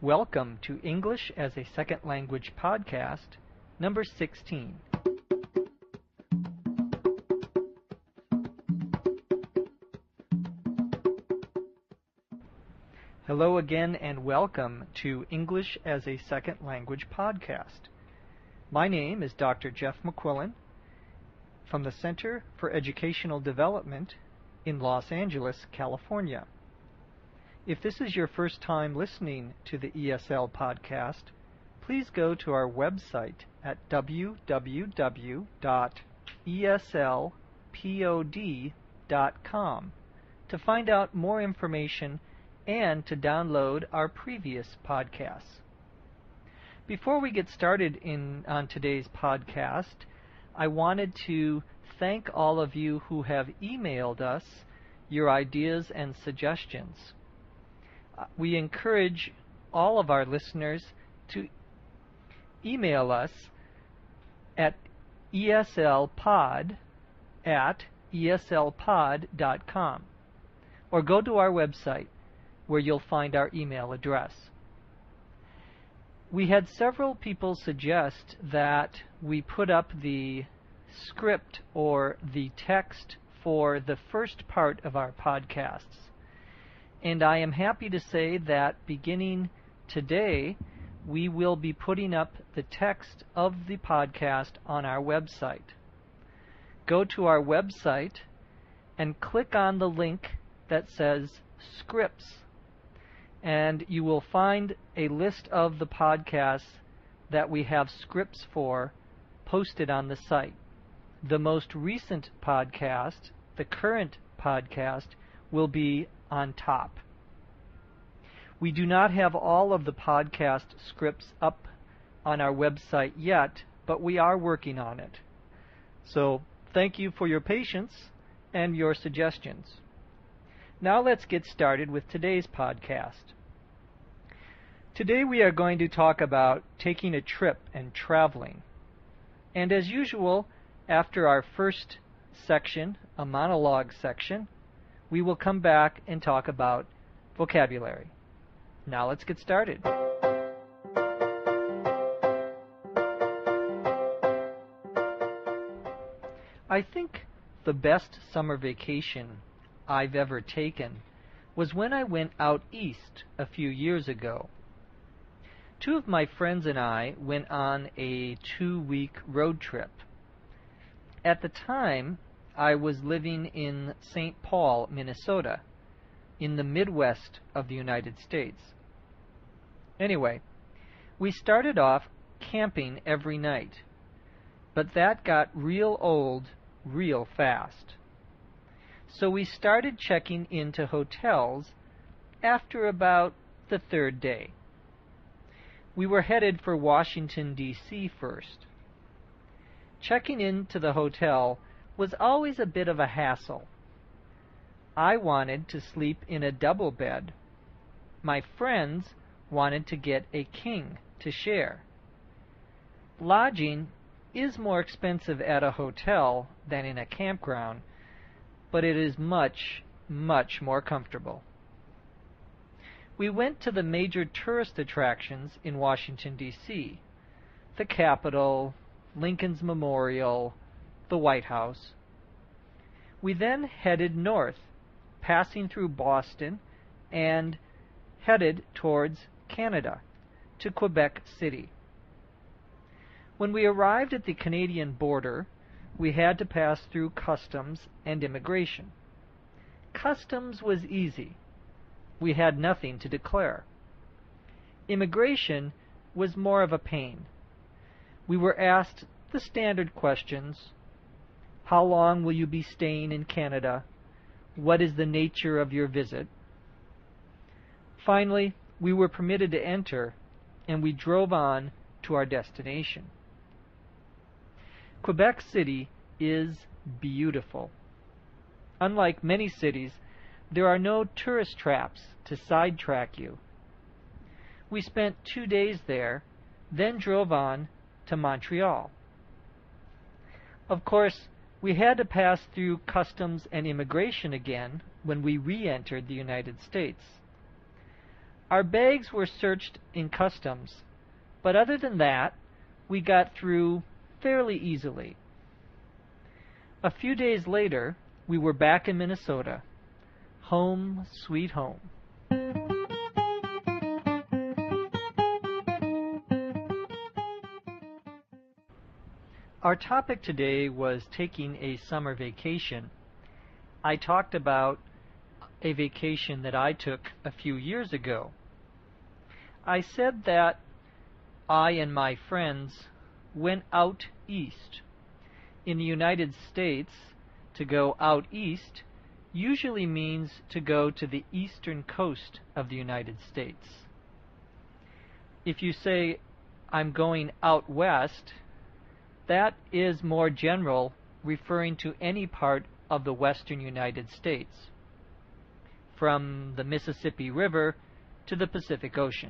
Welcome to English as a Second Language podcast, number 16. Hello again and welcome to English as a Second Language podcast. My name is Dr. Jeff McQuillan from the Center for Educational Development in Los Angeles, California. If this is your first time listening to the ESL podcast, please go to our website at www.eslpod.com to find out more information and to download our previous podcasts. Before we get started on today's podcast, I wanted to thank all of you who have emailed us your ideas and suggestions. We encourage all of our listeners to email us at eslpod@eslpod.com or go to our website where you'll find our email address. We had several people suggest that we put up the script or the text for the first part of our podcasts. And I am happy to say that beginning today, we will be putting up the text of the podcast on our website. Go to our website and click on the link that says Scripts, and you will find a list of the podcasts that we have scripts for posted on the site. The most recent podcast, the current podcast, will be on top. We do not have all of the podcast scripts up on our website yet, but we are working on it. So thank you for your patience and your suggestions. Now let's get started with today's podcast. Today we are going to talk about taking a trip and traveling. And as usual, after our first section, a monologue section, we will come back and talk about vocabulary. Now let's get started. I think the best summer vacation I've ever taken was when I went out east a few years ago. Two of my friends and I went on a 2-week road trip. At the time, I was living in St. Paul, Minnesota, in the Midwest of the United States. Anyway, we started off camping every night, but that got real old real fast. So we started checking into hotels after about the third day. We were headed for Washington, D.C. first. Checking into the hotel was always a bit of a hassle. I wanted to sleep in a double bed. My friends wanted to get a king to share. Lodging is more expensive at a hotel than in a campground, but it is much, much more comfortable. We went to the major tourist attractions in Washington, D.C., the Capitol, Lincoln's Memorial, the White House. We then headed north, passing through Boston, and headed towards Canada, to Quebec City. When we arrived at the Canadian border, we had to pass through customs and immigration. Customs was easy. We had nothing to declare. Immigration was more of a pain. We were asked the standard questions: how long will you be staying in Canada? What is the nature of your visit? Finally, we were permitted to enter, and we drove on to our destination. Quebec City is beautiful. Unlike many cities, there are no tourist traps to sidetrack you. We spent 2 days there, then drove on to Montreal. Of course, we had to pass through customs and immigration again when we re-entered the United States. Our bags were searched in customs, but other than that, we got through fairly easily. A few days later, we were back in Minnesota. Home sweet home. Our topic today was taking a summer vacation. I talked about a vacation that I took a few years ago. I said that I and my friends went out east. In the United States, to go out east usually means to go to the eastern coast of the United States. If you say, I'm going out west, that is more general, referring to any part of the western United States, from the Mississippi River to the Pacific Ocean.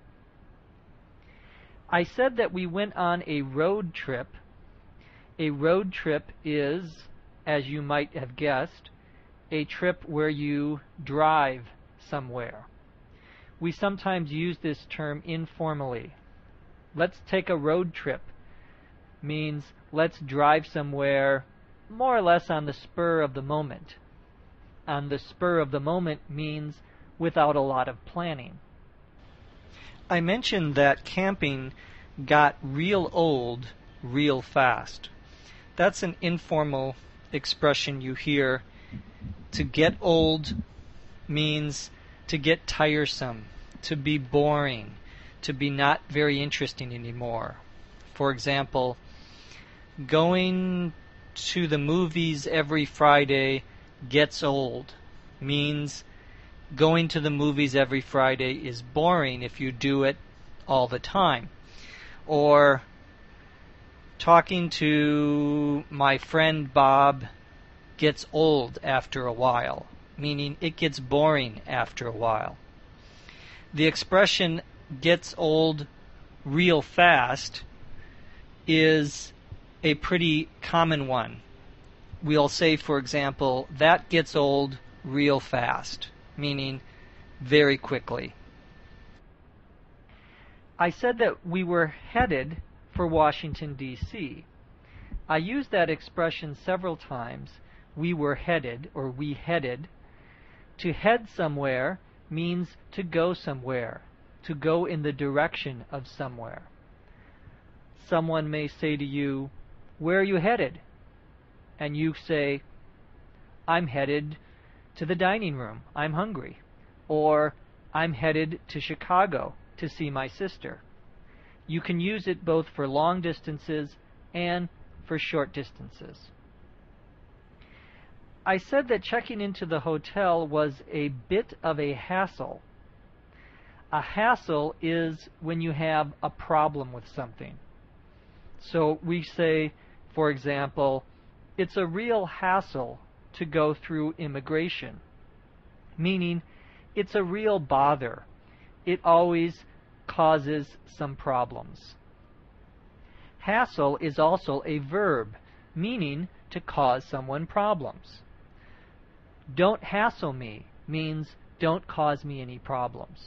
I said that we went on a road trip. A road trip is, as you might have guessed, a trip where you drive somewhere. We sometimes use this term informally. Let's take a road trip means let's drive somewhere more or less on the spur of the moment. On the spur of the moment means without a lot of planning. I mentioned that camping got real old real fast. That's an informal expression you hear. To get old means to get tiresome, to be boring, to be not very interesting anymore. For example, going to the movies every Friday gets old, means going to the movies every Friday is boring if you do it all the time. Or talking to my friend Bob gets old after a while, meaning it gets boring after a while. The expression gets old real fast is a pretty common one. We'll say, for example, that gets old real fast, meaning very quickly. I said that we were headed for Washington, D.C. I used that expression several times. We were headed, or we headed. To head somewhere means to go somewhere, to go in the direction of somewhere. Someone may say to you, "Where are you headed?" And you say, "I'm headed to the dining room. I'm hungry." Or, "I'm headed to Chicago to see my sister." You can use it both for long distances and for short distances. I said that checking into the hotel was a bit of a hassle. A hassle is when you have a problem with something. So we say, for example, it's a real hassle to go through immigration, meaning it's a real bother. It always causes some problems. Hassle is also a verb, meaning to cause someone problems. Don't hassle me means don't cause me any problems.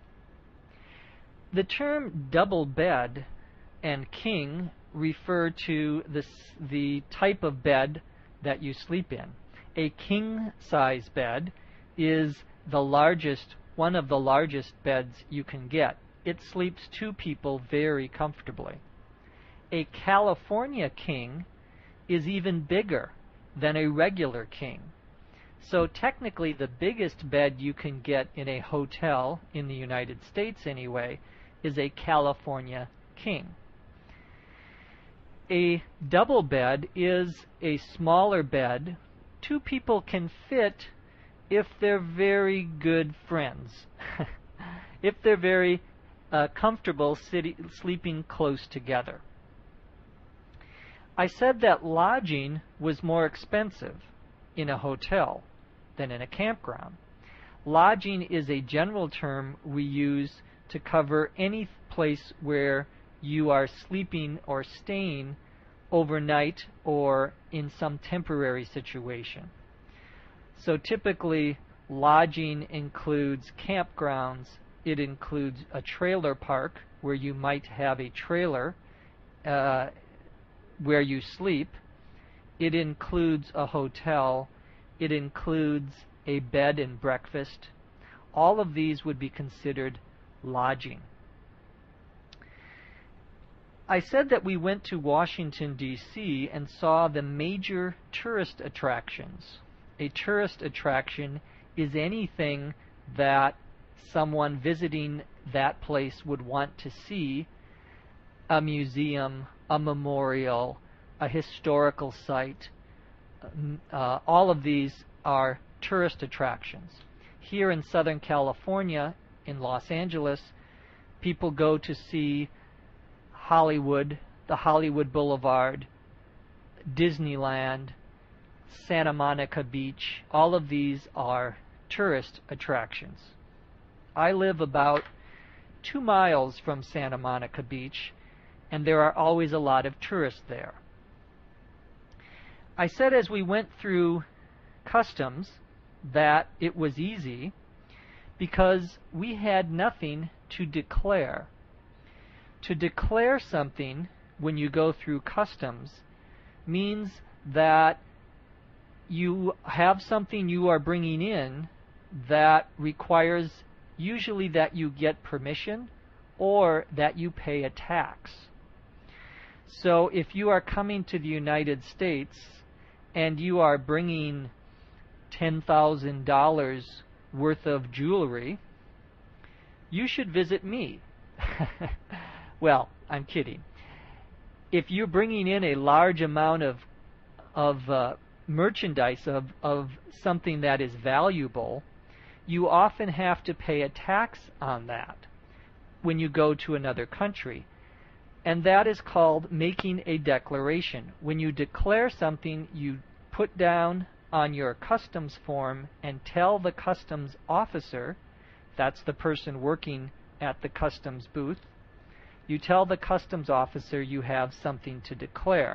The term double bed and king refer to the type of bed that you sleep in. A king-size bed is one of the largest beds you can get. It sleeps two people very comfortably. A California king is even bigger than a regular king. So technically the biggest bed you can get in a hotel, in the United States anyway, is a California king. A double bed is a smaller bed. Two people can fit if they're very good friends. If they're very comfortable sleeping close together. I said that lodging was more expensive in a hotel than in a campground. Lodging is a general term we use to cover any place where you are sleeping or staying overnight or in some temporary situation. So typically, lodging includes campgrounds It includes a trailer park where you might have a trailer where you sleep. It includes a hotel. It includes a bed and breakfast. All of these would be considered lodging. I said that we went to Washington, D.C. and saw the major tourist attractions. A tourist attraction is anything that someone visiting that place would want to see: a museum, a memorial, a historical site. All of these are tourist attractions. Here in Southern California, in Los Angeles, people go to see Hollywood, the Hollywood Boulevard, Disneyland, Santa Monica Beach. All of these are tourist attractions. I live about 2 miles from Santa Monica Beach, and there are always a lot of tourists there. I said as we went through customs that it was easy because we had nothing to declare. To declare something when you go through customs means that you have something you are bringing in that requires usually that you get permission or that you pay a tax. So if you are coming to the United States and you are bringing $10,000 worth of jewelry, you should visit me. Well, I'm kidding. If you're bringing in a large amount of merchandise, of something that is valuable, you often have to pay a tax on that when you go to another country. And that is called making a declaration. When you declare something, you put down on your customs form and tell the customs officer, that's the person working at the customs booth, you tell the customs officer you have something to declare.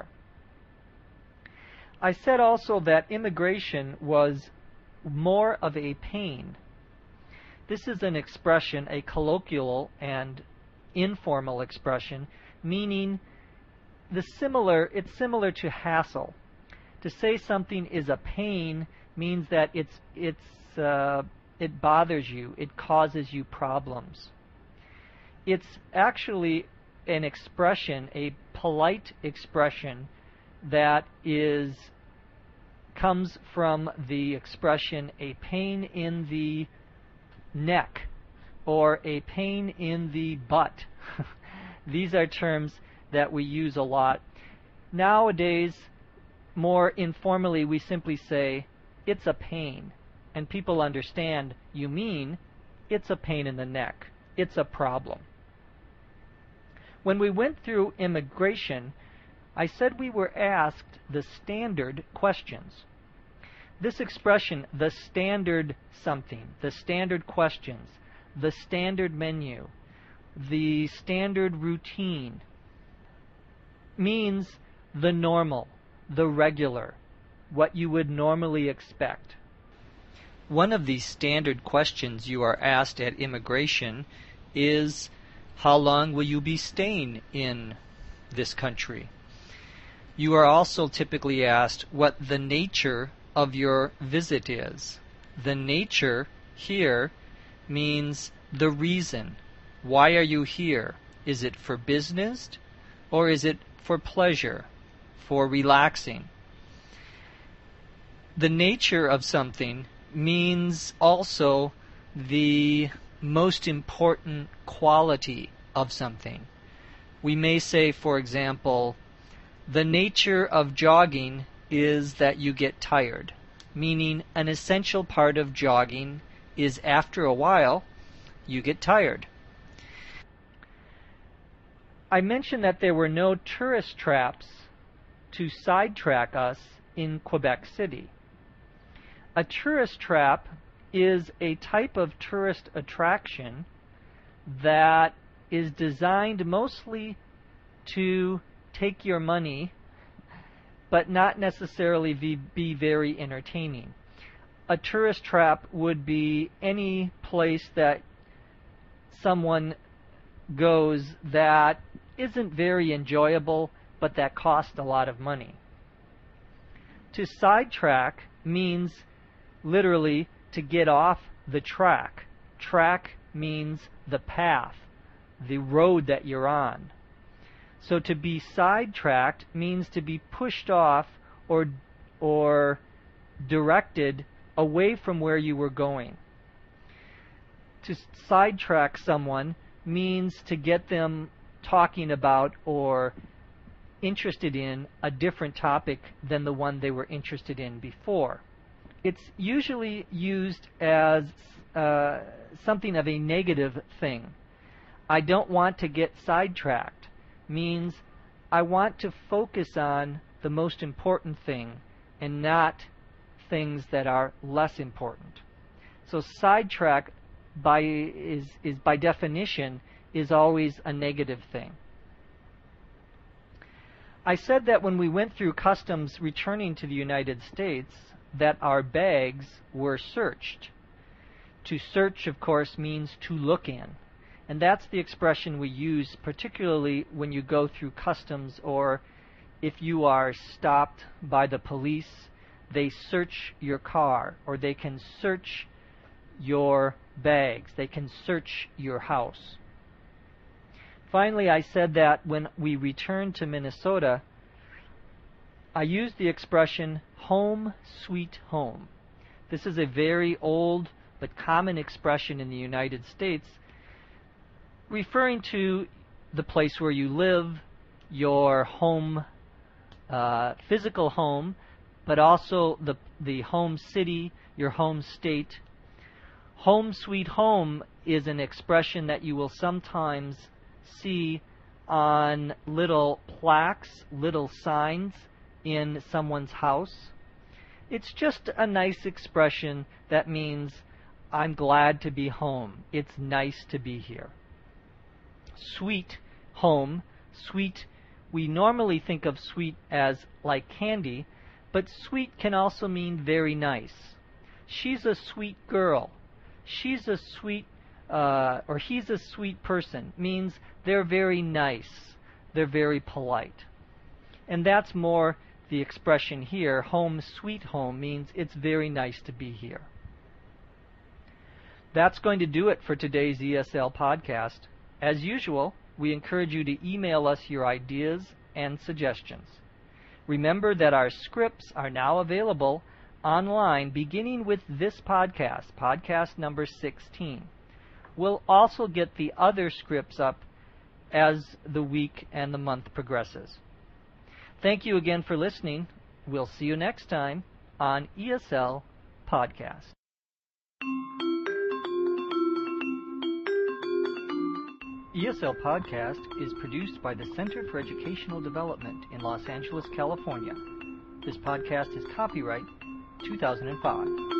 I said also that immigration was more of a pain. This is an expression, a colloquial and informal expression, meaning it's similar to hassle. To say something is a pain means that it bothers you, it causes you problems. It's actually an expression, a polite expression that comes from the expression a pain in the neck or a pain in the butt. These are terms that we use a lot. Nowadays, more informally, we simply say, it's a pain. And people understand you mean it's a pain in the neck. It's a problem. When we went through immigration, I said we were asked the standard questions. This expression, the standard something, the standard questions, the standard menu, the standard routine, means the normal, the regular, what you would normally expect. One of the standard questions you are asked at immigration is, how long will you be staying in this country? You are also typically asked what the nature of your visit is. The nature here means the reason. Why are you here? Is it for business or is it for pleasure, for relaxing? The nature of something means also the most important quality of something. We may say, for example, the nature of jogging is that you get tired, meaning an essential part of jogging is after a while you get tired. I mentioned that there were no tourist traps to sidetrack us in Quebec City. A tourist trap is a type of tourist attraction that is designed mostly to take your money, but not necessarily be very entertaining. A tourist trap would be any place that someone goes that isn't very enjoyable, but that costs a lot of money. To sidetrack means literally to get off the track. Track means the path, the road that you're on. So to be sidetracked means to be pushed off or directed away from where you were going. To sidetrack someone means to get them talking about or interested in a different topic than the one they were interested in before. It's usually used as something of a negative thing. I don't want to get sidetracked means I want to focus on the most important thing and not things that are less important. So sidetrack is by definition is always a negative thing. I said that when we went through customs returning to the United States that our bags were searched. To search, of course, means to look in. And that's the expression we use particularly when you go through customs or if you are stopped by the police, they search your car or they can search your bags. They can search your house. Finally, I said that when we returned to Minnesota, I used the expression home sweet home. This is a very old but common expression in the United States referring to the place where you live, your home, physical home, but also the home city, your home state. Home sweet home is an expression that you will sometimes see on little plaques, little signs in someone's house. It's just a nice expression that means I'm glad to be home. It's nice to be here. Sweet home. Sweet, we normally think of sweet as like candy, but sweet can also mean very nice. She's a sweet girl. She's a sweet, or he's a sweet person. Means they're very nice. They're very polite. And that's more the expression here. Home sweet home means it's very nice to be here. That's going to do it for today's ESL podcast. As usual, we encourage you to email us your ideas and suggestions. Remember that our scripts are now available online beginning with this podcast, podcast number 16. We'll also get the other scripts up as the week and the month progresses. Thank you again for listening. We'll see you next time on ESL Podcast. ESL Podcast is produced by the Center for Educational Development in Los Angeles, California. This podcast is copyright 2005.